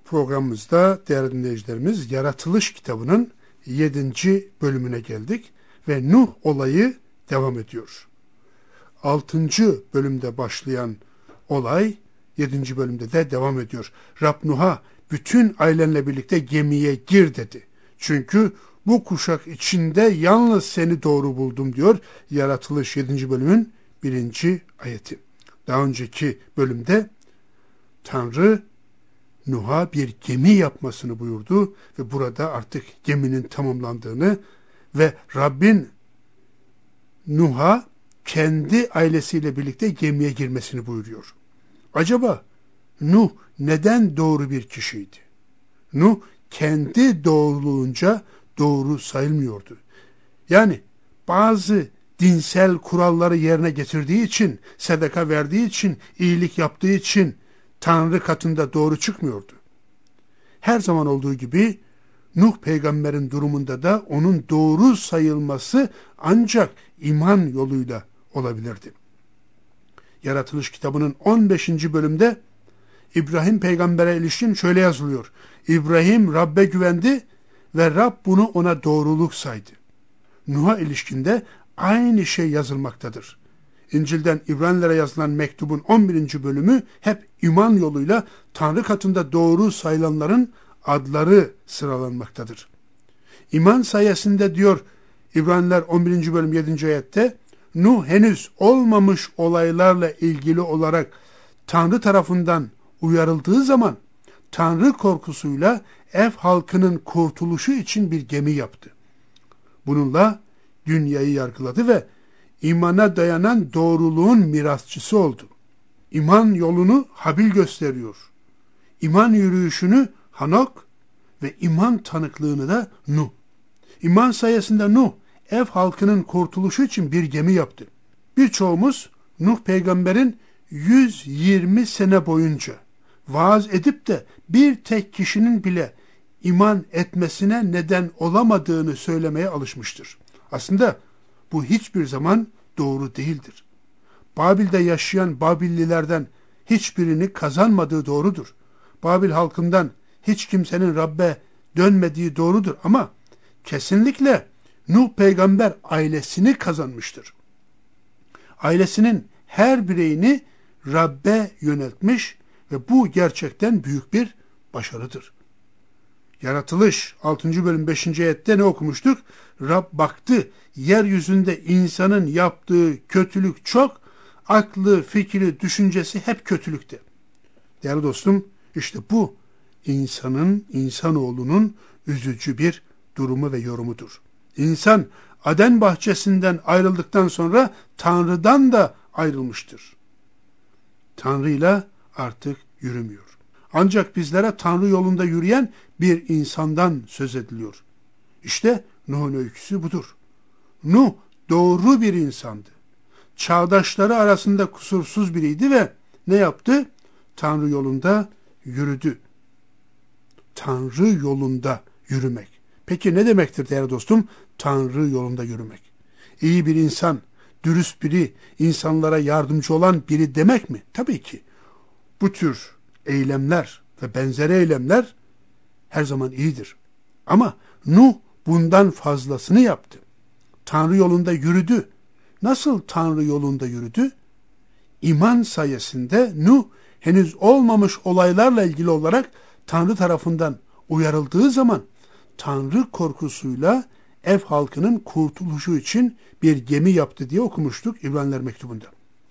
programımızda değerli dinleyicilerimiz Yaratılış kitabının 7. bölümüne geldik ve Nuh olayı devam ediyor. 6. bölümde başlayan olay 7. bölümde de devam ediyor. Rab Nuh'a bütün ailenle birlikte gemiye gir dedi. Çünkü bu kuşak içinde yalnız seni doğru buldum diyor Yaratılış 7. bölümün 1. ayeti. Daha önceki bölümde Tanrı Nuh'a bir gemi yapmasını buyurdu ve burada artık geminin tamamlandığını ve Rabbin Nuh'a kendi ailesiyle birlikte gemiye girmesini buyuruyor. Acaba Nuh neden doğru bir kişiydi? Nuh kendi doğruluğunca doğru sayılmıyordu. Yani bazı dinsel kuralları yerine getirdiği için, sadaka verdiği için, iyilik yaptığı için Tanrı katında doğru çıkmıyordu. Her zaman olduğu gibi Nuh peygamberin durumunda da onun doğru sayılması ancak iman yoluyla olabilirdi. Yaratılış kitabının 15. bölümde İbrahim peygambere ilişkin şöyle yazılıyor. İbrahim Rab'be güvendi ve Rab bunu ona doğruluk saydı. Nuh'a ilişkinde aynı şey yazılmaktadır. İncil'den İbranilere yazılan mektubun 11. bölümü hep iman yoluyla Tanrı katında doğru sayılanların adları sıralanmaktadır. İman sayesinde diyor İbraniler 11. bölüm 7. ayette, Nuh henüz olmamış olaylarla ilgili olarak Tanrı tarafından uyarıldığı zaman Tanrı korkusuyla ev halkının kurtuluşu için bir gemi yaptı. Bununla dünyayı yargıladı ve imana dayanan doğruluğun mirasçısı oldu. İman yolunu Habil gösteriyor. İman yürüyüşünü Hanok ve iman tanıklığını da Nuh. İman sayesinde Nuh ev halkının kurtuluşu için bir gemi yaptı. Birçoğumuz Nuh peygamberin 120 sene boyunca vaaz edip de bir tek kişinin bile iman etmesine neden olamadığını söylemeye alışmıştır. Aslında bu hiçbir zaman doğru değildir. Babil'de yaşayan Babillilerden hiçbirini kazanmadığı doğrudur. Babil halkından hiç kimsenin Rab'be dönmediği doğrudur ama kesinlikle Nuh peygamber ailesini kazanmıştır. Ailesinin her bireyini Rab'be yöneltmiş ve bu gerçekten büyük bir başarıdır. Yaratılış 6. bölüm 5. ayette ne okumuştuk? Rab baktı, yeryüzünde insanın yaptığı kötülük çok, aklı, fikri, düşüncesi hep kötülükte. Değerli dostum, işte bu insanoğlunun üzücü bir durumu ve yorumudur. İnsan Aden bahçesinden ayrıldıktan sonra Tanrı'dan da ayrılmıştır. Tanrı'yla artık yürümüyor. Ancak bizlere Tanrı yolunda yürüyen bir insandan söz ediliyor. İşte Nuh'un öyküsü budur. Nuh doğru bir insandı. Çağdaşları arasında kusursuz biriydi ve ne yaptı? Tanrı yolunda yürüdü. Tanrı yolunda yürümek. Peki ne demektir değerli dostum? Tanrı yolunda yürümek. İyi bir insan, dürüst biri, insanlara yardımcı olan biri demek mi? Tabii ki. Bu tür eylemler ve benzeri eylemler her zaman iyidir. Ama Nuh bundan fazlasını yaptı. Tanrı yolunda yürüdü. Nasıl Tanrı yolunda yürüdü? İman sayesinde Nuh henüz olmamış olaylarla ilgili olarak Tanrı tarafından uyarıldığı zaman Tanrı korkusuyla ev halkının kurtuluşu için bir gemi yaptı diye okumuştuk İbraniler mektubunda.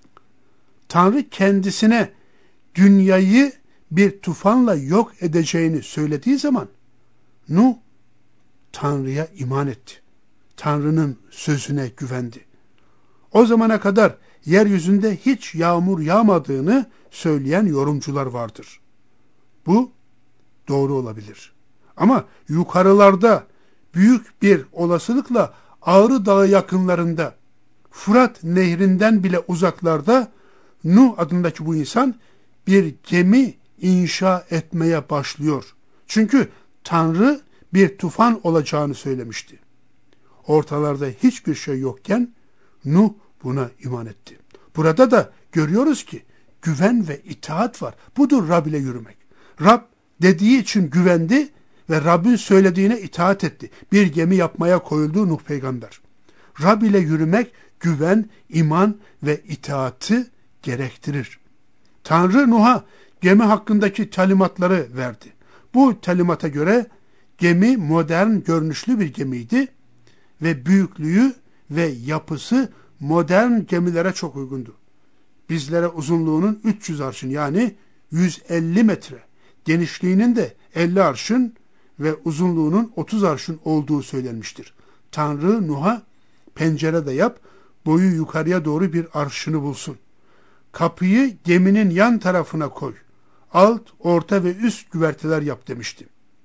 Tanrı kendisine dünyayı bir tufanla yok edeceğini söylediği zaman Nuh Tanrı'ya iman etti. Tanrı'nın sözüne güvendi. O zamana kadar yeryüzünde hiç yağmur yağmadığını söyleyen yorumcular vardır. Bu doğru olabilir. Ama yukarılarda büyük bir olasılıkla Ağrı Dağı yakınlarında, Fırat Nehri'nden bile uzaklarda Nuh adındaki bu insan bir gemi inşa etmeye başlıyor. Çünkü Tanrı bir tufan olacağını söylemişti. Ortalarda hiçbir şey yokken Nuh buna iman etti. Burada da görüyoruz ki güven ve itaat var. Budur Rab ile yürümek. Rab dediği için güvendi ve Rabbin söylediğine itaat etti. Bir gemi yapmaya koyuldu Nuh peygamber. Rab ile yürümek güven, iman ve itaati gerektirir. Tanrı Nuh'a gemi hakkındaki talimatları verdi. Bu talimata göre gemi modern görünüşlü bir gemiydi ve büyüklüğü ve yapısı modern gemilere çok uygundu. Bizlere uzunluğunun 300 arşın yani 150 metre, genişliğinin de 50 arşın ve uzunluğunun 30 arşın olduğu söylenmiştir. Tanrı Nuh'a pencere de yap, boyu yukarıya doğru bir arşını bulsun. Kapıyı geminin yan tarafına koy. Alt, orta ve üst güverteler yap demişti.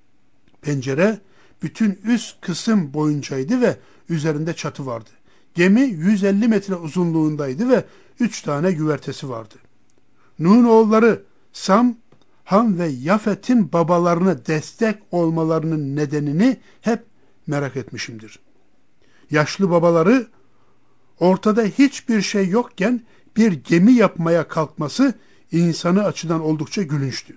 Pencere bütün üst kısım boyuncaydı ve üzerinde çatı vardı. Gemi 150 metre uzunluğundaydı ve 3 tane güvertesi vardı. Nuh'un oğulları Sam, Ham ve Yafet'in babalarına destek olmalarının nedenini hep merak etmişimdir. Yaşlı babaları ortada hiçbir şey yokken bir gemi yapmaya kalkması insanı açıdan oldukça gülünçtü.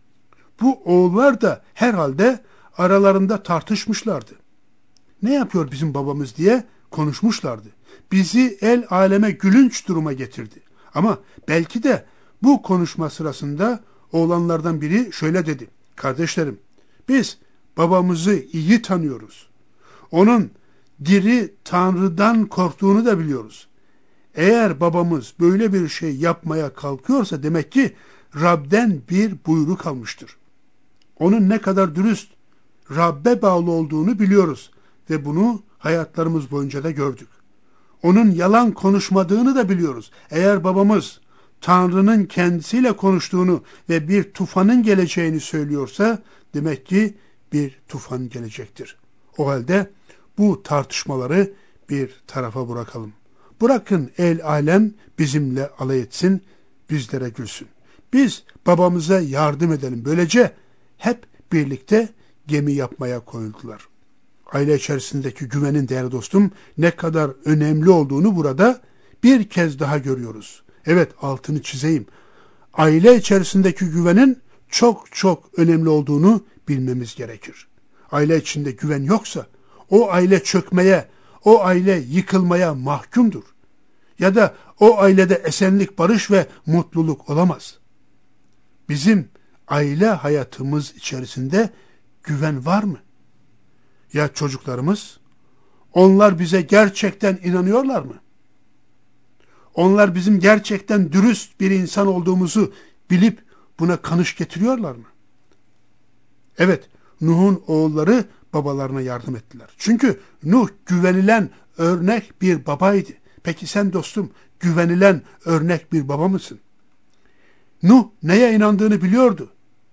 Bu oğullar da herhalde aralarında tartışmışlardı. Ne yapıyor bizim babamız diye konuşmuşlardı. Bizi el aleme gülünç duruma getirdi. Ama belki de bu konuşma sırasında oğlanlardan biri şöyle dedi. Kardeşlerim, biz babamızı iyi tanıyoruz. Onun diri Tanrı'dan korktuğunu da biliyoruz. Eğer babamız böyle bir şey yapmaya kalkıyorsa demek ki Rab'den bir buyruk almıştır. Onun ne kadar dürüst, Rab'be bağlı olduğunu biliyoruz ve bunu hayatlarımız boyunca da gördük. Onun yalan konuşmadığını da biliyoruz. Eğer babamız Tanrı'nın kendisiyle konuştuğunu ve bir tufanın geleceğini söylüyorsa demek ki bir tufan gelecektir. O halde bu tartışmaları bir tarafa bırakalım. Bırakın el alem bizimle alay etsin, bizlere gülsün. Biz babamıza yardım edelim. Böylece hep birlikte gemi yapmaya koyuldular. Aile içerisindeki güvenin değerli dostum ne kadar önemli olduğunu burada bir kez daha görüyoruz. Evet, altını çizeyim. Aile içerisindeki güvenin çok çok önemli olduğunu bilmemiz gerekir. Aile içinde güven yoksa o aile çökmeye, o aile yıkılmaya mahkumdur. Ya da o ailede esenlik, barış ve mutluluk olamaz. Bizim aile hayatımız içerisinde güven var mı? Ya çocuklarımız? Onlar bize gerçekten inanıyorlar mı? Onlar bizim gerçekten dürüst bir insan olduğumuzu bilip buna kanış getiriyorlar mı? Evet, Nuh'un oğulları babalarına yardım ettiler. Çünkü Nuh güvenilen örnek bir babaydı. Peki sen dostum güvenilen örnek bir baba mısın? Nuh neye inandığını biliyordu.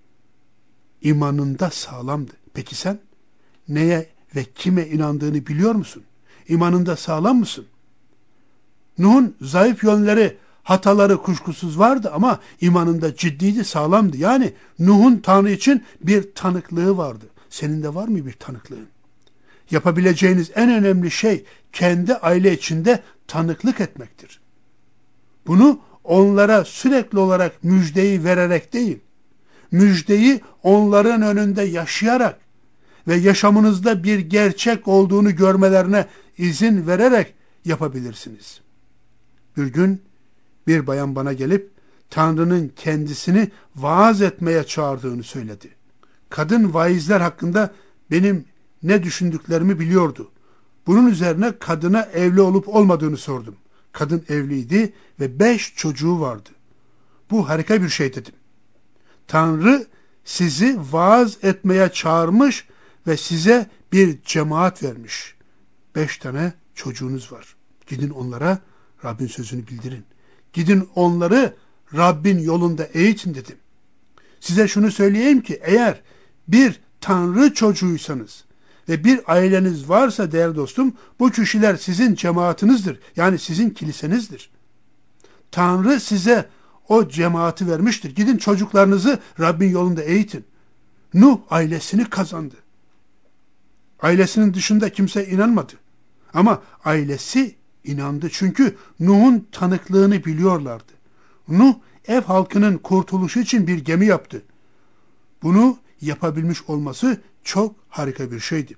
İmanında sağlamdı. Peki sen neye ve kime inandığını biliyor musun? İmanında sağlam mısın? Nuh'un zayıf yönleri, hataları kuşkusuz vardı ama imanında ciddiydi, sağlamdı. Yani Nuh'un Tanrı için bir tanıklığı vardı. Senin de var mı bir tanıklığın? Yapabileceğiniz en önemli şey kendi aile içinde tanıklık etmektir. Bunu onlara sürekli olarak müjdeyi vererek değil, müjdeyi onların önünde yaşayarak ve yaşamınızda bir gerçek olduğunu görmelerine izin vererek yapabilirsiniz. Bir gün bir bayan bana gelip Tanrı'nın kendisini vaaz etmeye çağırdığını söyledi. Kadın vaizler hakkında benim ne düşündüklerimi biliyordu. Bunun üzerine kadına evli olup olmadığını sordum. Kadın evliydi ve 5 çocuğu vardı. Bu harika bir şey dedim. Tanrı sizi vaaz etmeye çağırmış ve size bir cemaat vermiş. 5 tane çocuğunuz var. Gidin onlara Rabbin sözünü bildirin. Gidin onları Rabbin yolunda eğitin dedim. Size şunu söyleyeyim ki eğer bir Tanrı çocuğuysanız ve bir aileniz varsa değerli dostum, bu kişiler sizin cemaatinizdir. Yani sizin kilisenizdir. Tanrı size o cemaati vermiştir. Gidin çocuklarınızı Rabbin yolunda eğitin. Nuh ailesini kazandı. Ailesinin dışında kimse inanmadı. Ama ailesi inandı. Çünkü Nuh'un tanıklığını biliyorlardı. Nuh ev halkının kurtuluşu için bir gemi yaptı. Bunu yapabilmiş olması çok harika bir şeydi.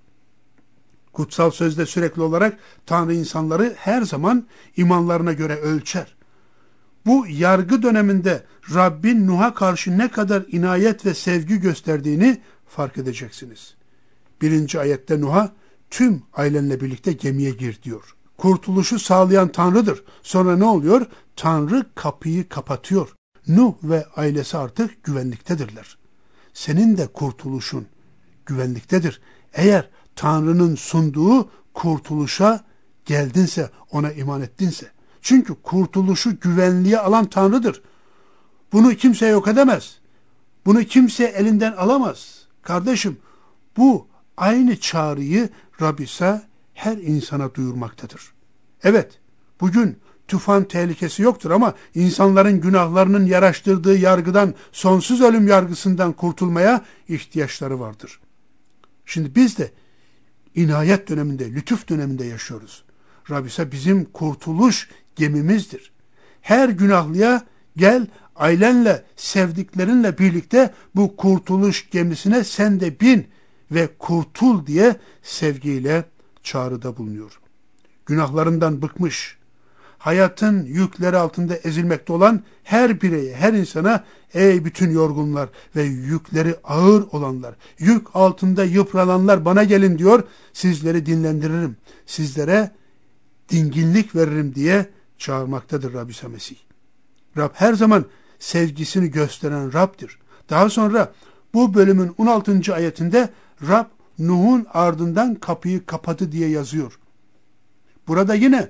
Kutsal sözde sürekli olarak Tanrı insanları her zaman imanlarına göre ölçer. Bu yargı döneminde Rabbin Nuh'a karşı ne kadar inayet ve sevgi gösterdiğini fark edeceksiniz. 1. ayette Nuh'a tüm ailenle birlikte gemiye gir diyor. Kurtuluşu sağlayan Tanrı'dır. Sonra ne oluyor? Tanrı kapıyı kapatıyor. Nuh ve ailesi artık güvenliktedirler. Senin de kurtuluşun güvenliktedir. Eğer Tanrı'nın sunduğu kurtuluşa geldinse, ona iman ettinse. Çünkü kurtuluşu güvenliğe alan Tanrı'dır. Bunu kimse yok edemez. Bunu kimse elinden alamaz. Kardeşim, bu aynı çağrıyı Rab İsa her insana duyurmaktadır. Evet, bugün tufan tehlikesi yoktur ama insanların günahlarının yaraştırdığı yargıdan, sonsuz ölüm yargısından kurtulmaya ihtiyaçları vardır. Şimdi biz de inayet döneminde, lütuf döneminde yaşıyoruz. Rab İsa bizim kurtuluş gemimizdir. Her günahlıya gel, ailenle, sevdiklerinle birlikte bu kurtuluş gemisine sen de bin ve kurtul diye sevgiyle çağrıda bulunuyor. Günahlarından bıkmış, hayatın yükleri altında ezilmekte olan her bireye, her insana, ey bütün yorgunlar ve yükleri ağır olanlar, yük altında yıprananlar bana gelin diyor, sizleri dinlendiririm, sizlere dinginlik veririm diye çağırmaktadır Rab İsa Mesih. Rab her zaman sevgisini gösteren Rab'dir. Daha sonra bu bölümün 16. ayetinde Rab Nuh'un ardından kapıyı kapadı diye yazıyor. Burada yine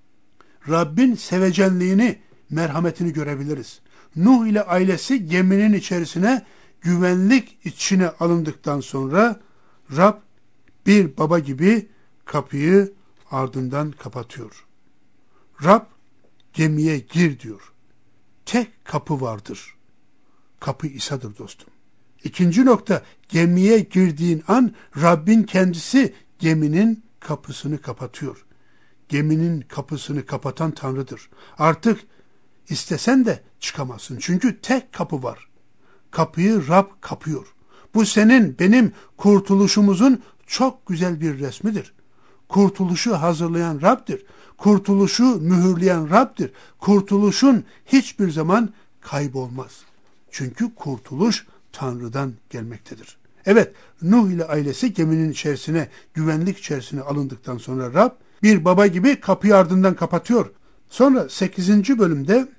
Rabbin sevecenliğini, merhametini görebiliriz. Nuh ile ailesi geminin içerisine güvenlik içine alındıktan sonra Rab bir baba gibi kapıyı ardından kapatıyor. Rab gemiye gir diyor. Tek kapı vardır. Kapı İsa'dır dostum. İkinci nokta, gemiye girdiğin an Rabbin kendisi geminin kapısını kapatıyor. Geminin kapısını kapatan Tanrı'dır. Artık istesen de çıkamazsın. Çünkü tek kapı var. Kapıyı Rab kapıyor. Bu senin, benim kurtuluşumuzun çok güzel bir resmidir. Kurtuluşu hazırlayan Rab'dir. Kurtuluşu mühürleyen Rab'dir. Kurtuluşun hiçbir zaman kaybolmaz. Çünkü kurtuluş Tanrı'dan gelmektedir. Evet, Nuh ile ailesi geminin içerisine, güvenlik içerisine alındıktan sonra Rab bir baba gibi kapıyı ardından kapatıyor. Sonra 8. bölümde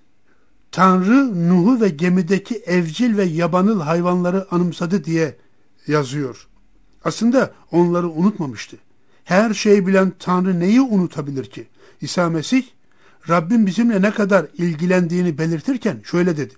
Tanrı Nuh'u ve gemideki evcil ve yabanıl hayvanları anımsadı diye yazıyor. Aslında onları unutmamıştı. Her şeyi bilen Tanrı neyi unutabilir ki? İsa Mesih, Rabbim bizimle ne kadar ilgilendiğini belirtirken şöyle dedi.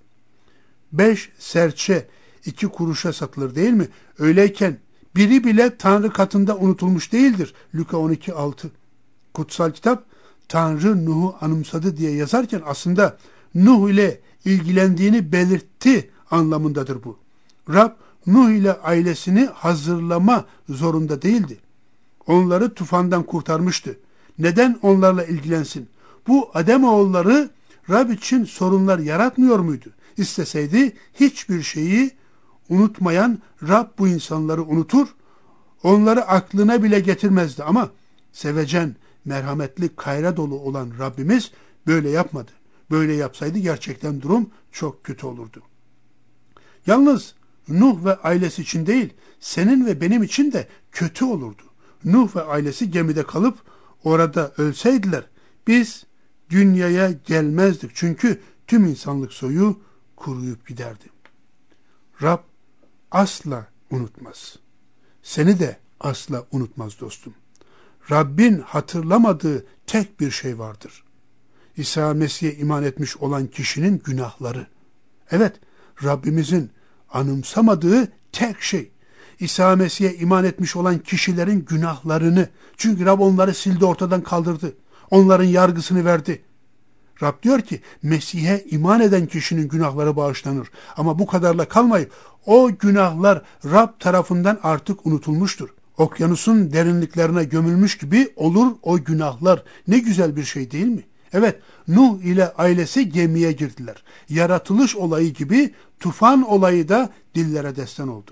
5 serçe 2 kuruşa satılır değil mi? Öyleyken biri bile Tanrı katında unutulmuş değildir. Luka 12:6. Kutsal kitap Tanrı Nuh'u anımsadı diye yazarken aslında Nuh ile ilgilendiğini belirtti anlamındadır bu. Rab Nuh ile ailesini hazırlama zorunda değildi. Onları tufandan kurtarmıştı. Neden onlarla ilgilensin? Bu Ademoğulları Rab için sorunlar yaratmıyor muydu? İsteseydi hiçbir şeyi unutmayan Rab bu insanları unutur, onları aklına bile getirmezdi ama sevecen, merhametli, kayra dolu olan Rabbimiz böyle yapmadı. Böyle yapsaydı gerçekten durum çok kötü olurdu. Yalnız Nuh ve ailesi için değil, senin ve benim için de kötü olurdu. Nuh ve ailesi gemide kalıp orada ölseydiler, biz dünyaya gelmezdik. Çünkü tüm insanlık soyu kuruyup giderdi. Rab asla unutmaz. Seni de asla unutmaz dostum. Rabbin hatırlamadığı tek bir şey vardır. İsa Mesih'e iman etmiş olan kişinin günahları. Evet, Rabbimizin anımsamadığı tek şey. İsa Mesih'e iman etmiş olan kişilerin günahlarını. Çünkü Rab onları sildi, ortadan kaldırdı. Onların yargısını verdi. Rab diyor ki Mesih'e iman eden kişinin günahları bağışlanır. Ama bu kadarla kalmayıp o günahlar Rab tarafından artık unutulmuştur. Okyanusun derinliklerine gömülmüş gibi olur o günahlar. Ne güzel bir şey değil mi? Evet, Nuh ile ailesi gemiye girdiler. Yaratılış olayı gibi tufan olayı da dillere destan oldu.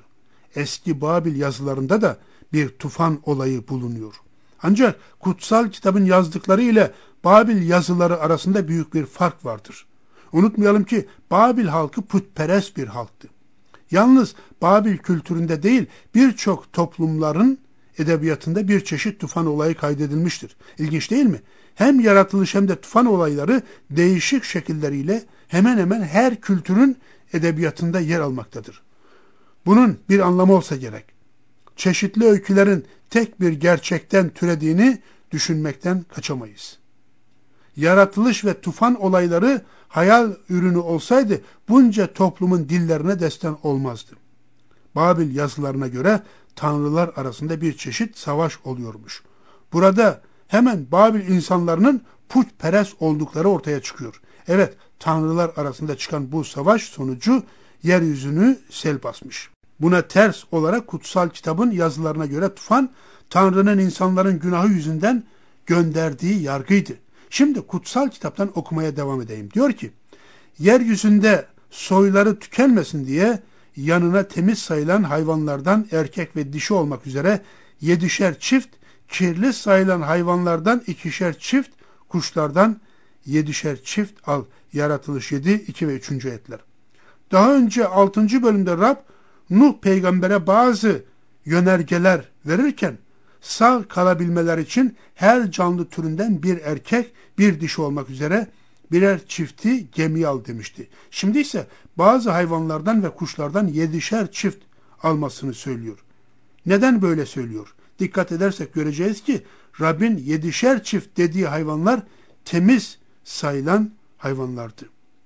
eski Babil yazılarında da bir tufan olayı bulunuyor. Ancak kutsal kitabın yazdıkları ile Babil yazıları arasında büyük bir fark vardır. Unutmayalım ki Babil halkı putperest bir halktı. Yalnız Babil kültüründe değil, birçok toplumların edebiyatında bir çeşit tufan olayı kaydedilmiştir. İlginç değil mi? Hem yaratılış hem de tufan olayları değişik şekilleriyle hemen hemen her kültürün edebiyatında yer almaktadır. Bunun bir anlamı olsa gerek. Çeşitli öykülerin tek bir gerçekten türediğini düşünmekten kaçamayız. Yaratılış ve tufan olayları hayal ürünü olsaydı bunca toplumun dillerine destan olmazdı. Babil yazılarına göre tanrılar arasında bir çeşit savaş oluyormuş. Burada hemen Babil insanlarının putperest oldukları ortaya çıkıyor. Evet, tanrılar arasında çıkan bu savaş sonucu yeryüzünü sel basmış. Buna ters olarak kutsal kitabın yazılarına göre tufan, Tanrı'nın insanların günahı yüzünden gönderdiği yargıydı. Şimdi kutsal kitaptan okumaya devam edeyim. Diyor ki, yeryüzünde soyları tükenmesin diye yanına temiz sayılan hayvanlardan erkek ve dişi olmak üzere 7'şer çift, kirli sayılan hayvanlardan 2'şer çift, kuşlardan 7'şer çift al. Yaratılış 7, 2 ve 3. ayetler. Daha önce 6. bölümde Rab, Nuh peygambere bazı yönergeler verirken sağ kalabilmeler için her canlı türünden bir erkek, bir dişi olmak üzere birer çifti gemiye al demişti. Şimdi ise bazı hayvanlardan ve kuşlardan 7'şer çift almasını söylüyor. Neden böyle söylüyor? Dikkat edersek göreceğiz ki Rabbin 7'şer çift dediği hayvanlar temiz sayılan hayvanlardı.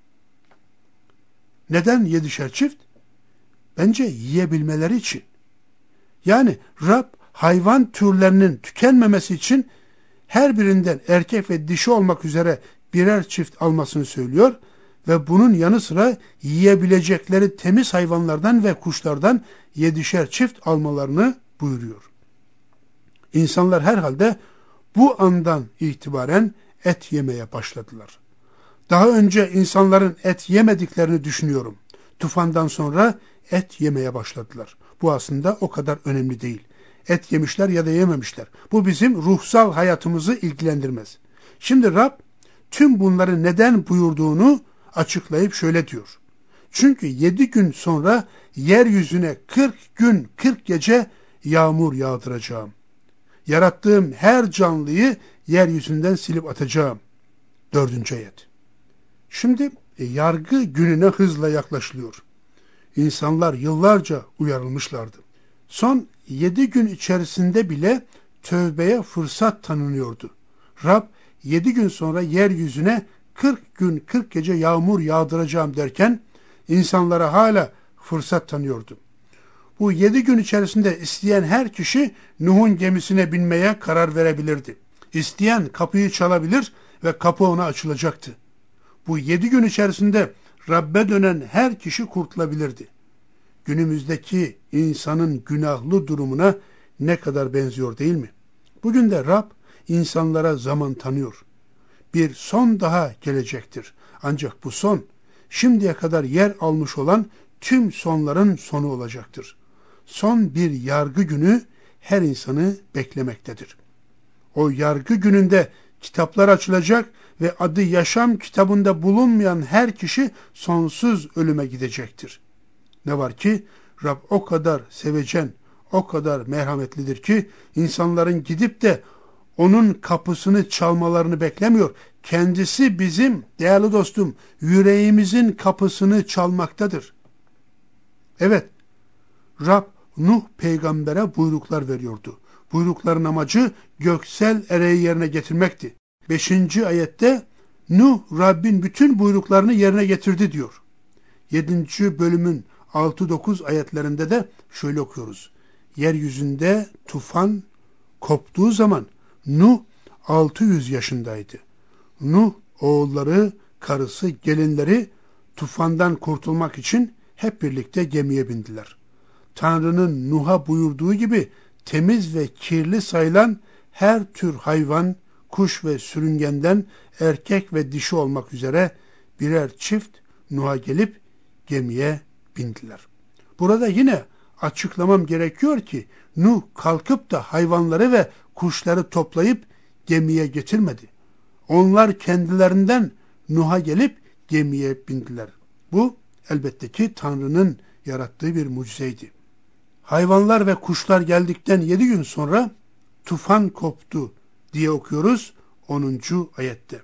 Neden 7'şer çift? Bence yiyebilmeleri için. Yani Rab hayvan türlerinin tükenmemesi için her birinden erkek ve dişi olmak üzere birer çift almasını söylüyor ve bunun yanı sıra yiyebilecekleri temiz hayvanlardan ve kuşlardan 7'şer çift almalarını buyuruyor. İnsanlar herhalde bu andan itibaren et yemeye başladılar. Daha önce insanların et yemediklerini düşünüyorum. Tufandan sonra et yemeye başladılar. Bu aslında o kadar önemli değil. Et yemişler ya da yememişler. Bu bizim ruhsal hayatımızı ilgilendirmez. Şimdi Rab tüm bunları neden buyurduğunu açıklayıp şöyle diyor. Çünkü 7 gün sonra yeryüzüne 40 gün 40 gece yağmur yağdıracağım. Yarattığım her canlıyı yeryüzünden silip atacağım. 4. ayet. Şimdi yargı gününe hızla yaklaşılıyor. İnsanlar yıllarca uyarılmışlardı. Son 7 gün içerisinde bile tövbeye fırsat tanınıyordu. Rab 7 gün sonra yeryüzüne 40 gün 40 gece yağmur yağdıracağım derken insanlara hala fırsat tanıyordu. Bu 7 gün içerisinde isteyen her kişi Nuh'un gemisine binmeye karar verebilirdi. İsteyen kapıyı çalabilir ve kapı ona açılacaktı. Bu 7 gün içerisinde Rabbe dönen her kişi kurtulabilirdi. Günümüzdeki insanın günahlı durumuna ne kadar benziyor değil mi? Bugün de Rab insanlara zaman tanıyor. Bir son daha gelecektir. Ancak bu son şimdiye kadar yer almış olan tüm sonların sonu olacaktır. Son bir yargı günü her insanı beklemektedir. O yargı gününde kitaplar açılacak ve adı yaşam kitabında bulunmayan her kişi sonsuz ölüme gidecektir. Ne var ki Rab o kadar sevecen, o kadar merhametlidir ki insanların gidip de onun kapısını çalmalarını beklemiyor. Kendisi bizim değerli dostum yüreğimizin kapısını çalmaktadır. Evet, Rab Nuh peygambere buyruklar veriyordu. Buyrukların amacı göksel ereği yerine getirmekti. 5. ayette Nuh Rabbin bütün buyruklarını yerine getirdi diyor. 7. bölümün 6-9 ayetlerinde de şöyle okuyoruz. Yeryüzünde tufan koptuğu zaman Nuh 600 yaşındaydı. Nuh oğulları, karısı, gelinleri tufandan kurtulmak için hep birlikte gemiye bindiler. Tanrı'nın Nuh'a buyurduğu gibi temiz ve kirli sayılan her tür hayvan, kuş ve sürüngenden erkek ve dişi olmak üzere birer çift Nuh'a gelip gemiye bindiler. Burada yine açıklamam gerekiyor ki Nuh kalkıp da hayvanları ve kuşları toplayıp gemiye getirmedi. Onlar kendilerinden Nuh'a gelip gemiye bindiler. Bu elbette ki Tanrı'nın yarattığı bir mucizeydi. Hayvanlar ve kuşlar geldikten 7 gün sonra tufan koptu diye okuyoruz 10. ayette.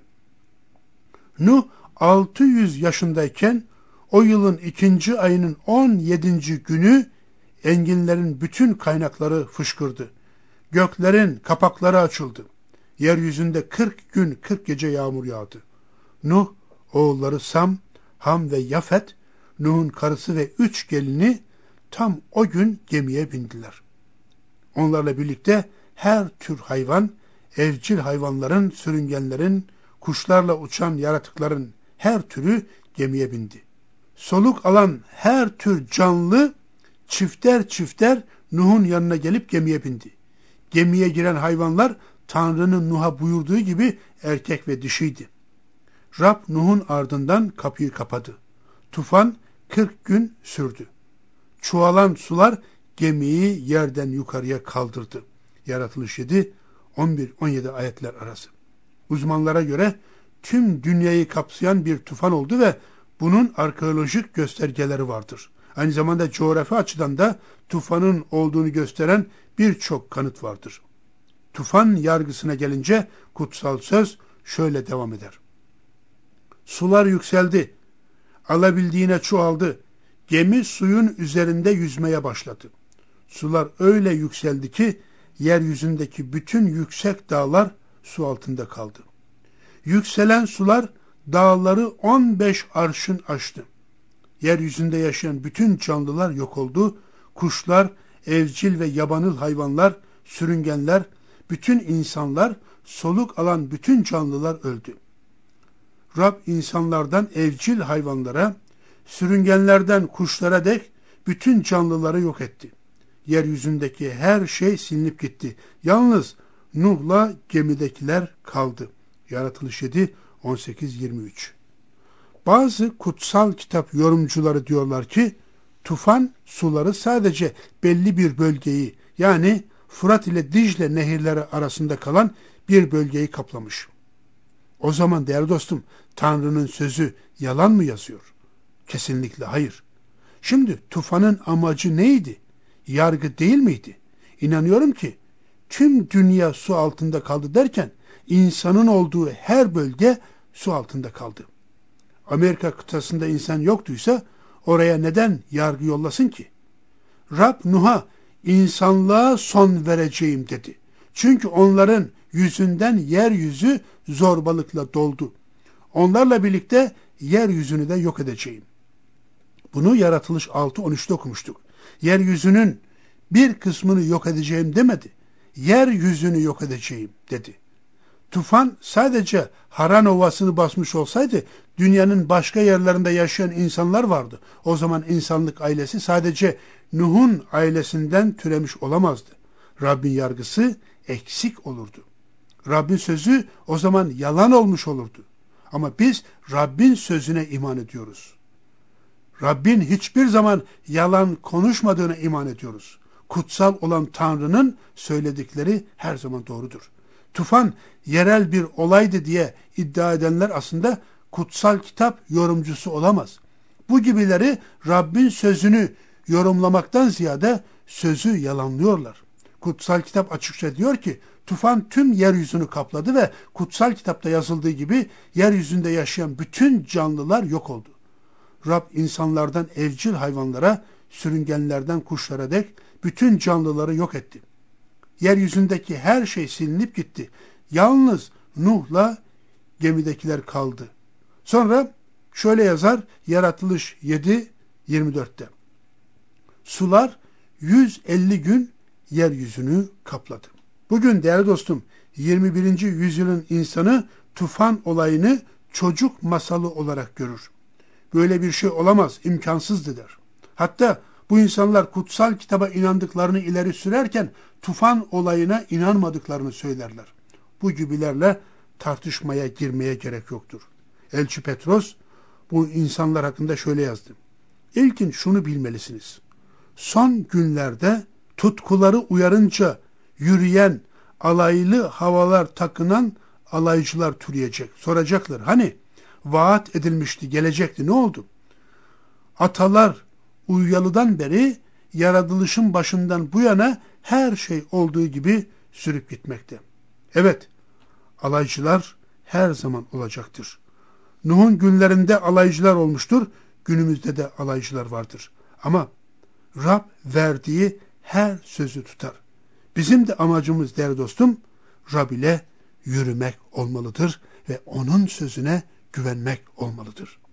Nuh 600 yaşındayken o yılın 2. ayının 17. günü enginlerin bütün kaynakları fışkırdı. Göklerin kapakları açıldı. Yeryüzünde 40 gün 40 gece yağmur yağdı. Nuh, oğulları Sam, Ham ve Yafet, Nuh'un karısı ve 3 gelini tam o gün gemiye bindiler. Onlarla birlikte her tür hayvan, evcil hayvanların, sürüngenlerin, kuşlarla uçan yaratıkların her türü gemiye bindi. Soluk alan her tür canlı çifter çifter Nuh'un yanına gelip gemiye bindi. Gemiye giren hayvanlar Tanrı'nın Nuh'a buyurduğu gibi erkek ve dişiydi. Rab Nuh'un ardından kapıyı kapadı. Tufan 40 gün sürdü. Çoğalan sular gemiyi yerden yukarıya kaldırdı. Yaratılış 7, 11-17 ayetler arası. Uzmanlara göre tüm dünyayı kapsayan bir tufan oldu ve bunun arkeolojik göstergeleri vardır. Aynı zamanda coğrafi açıdan da tufanın olduğunu gösteren birçok kanıt vardır. Tufan yargısına gelince kutsal söz şöyle devam eder. Sular yükseldi, alabildiğine çoğaldı, gemi suyun üzerinde yüzmeye başladı. Sular öyle yükseldi ki yeryüzündeki bütün yüksek dağlar su altında kaldı. Yükselen sular dağları 15 arşın aştı. Yeryüzünde yaşayan bütün canlılar yok oldu. Kuşlar, evcil ve yabanıl hayvanlar, sürüngenler, bütün insanlar, soluk alan bütün canlılar öldü. Rab insanlardan evcil hayvanlara, sürüngenlerden kuşlara dek bütün canlıları yok etti. Yeryüzündeki her şey silinip gitti. Yalnız Nuh'la gemidekiler kaldı. Yaratılış 7, 18-23. Bazı kutsal kitap yorumcuları diyorlar ki, tufan suları sadece belli bir bölgeyi, yani Fırat ile Dicle nehirleri arasında kalan bir bölgeyi kaplamış. O zaman değerli dostum, Tanrı'nın sözü yalan mı yazıyor? Kesinlikle hayır. Şimdi tufanın amacı neydi? Yargı değil miydi? İnanıyorum ki tüm dünya su altında kaldı derken insanın olduğu her bölge su altında kaldı. Amerika kıtasında insan yoktuysa oraya neden yargı yollasın ki? Rab Nuh'a insanlığa son vereceğim dedi. Çünkü onların yüzünden yeryüzü zorbalıkla doldu. Onlarla birlikte yeryüzünü de yok edeceğim. Bunu Yaratılış 6-13'te okumuştuk. Yeryüzünün bir kısmını yok edeceğim demedi. Yeryüzünü yok edeceğim dedi. Tufan sadece Haran Ovası'nı basmış olsaydı dünyanın başka yerlerinde yaşayan insanlar vardı. O zaman insanlık ailesi sadece Nuh'un ailesinden türemiş olamazdı. Rabbin yargısı eksik olurdu. Rabbin sözü o zaman yalan olmuş olurdu. Ama biz Rabbin sözüne iman ediyoruz. Rabbin hiçbir zaman yalan konuşmadığına iman ediyoruz. Kutsal olan Tanrı'nın söyledikleri her zaman doğrudur. Tufan yerel bir olaydı diye iddia edenler aslında kutsal kitap yorumcusu olamaz. Bu gibileri Rabbin sözünü yorumlamaktan ziyade sözü yalanlıyorlar. Kutsal kitap açıkça diyor ki tufan tüm yeryüzünü kapladı ve kutsal kitapta yazıldığı gibi yeryüzünde yaşayan bütün canlılar yok oldu. Rab insanlardan evcil hayvanlara, sürüngenlerden kuşlara dek bütün canlıları yok etti. Yeryüzündeki her şey silinip gitti. Yalnız Nuh'la gemidekiler kaldı. Sonra şöyle yazar Yaratılış 7-24'te. Sular 150 gün yeryüzünü kapladı. Bugün değerli dostum 21. yüzyılın insanı tufan olayını çocuk masalı olarak görür. Böyle bir şey olamaz, imkansızdır der. Hatta bu insanlar kutsal kitaba inandıklarını ileri sürerken tufan olayına inanmadıklarını söylerler. Bu gibilerle tartışmaya girmeye gerek yoktur. Elçi Petros bu insanlar hakkında şöyle yazdı. İlkin şunu bilmelisiniz. son günlerde tutkuları uyarınca yürüyen, alaylı havalar takınan alaycılar türeyecek. Soracaklar, hani vaat edilmişti, gelecekti, ne oldu? Atalar uyyalıdan beri yaratılışın başından bu yana her şey olduğu gibi sürüp gitmekte. Evet, alaycılar her zaman olacaktır. Nuh'un günlerinde alaycılar olmuştur, günümüzde de alaycılar vardır. Ama Rab verdiği her sözü tutar. Bizim de amacımız değerli dostum, Rab ile yürümek olmalıdır ve onun sözüne güvenmek olmalıdır.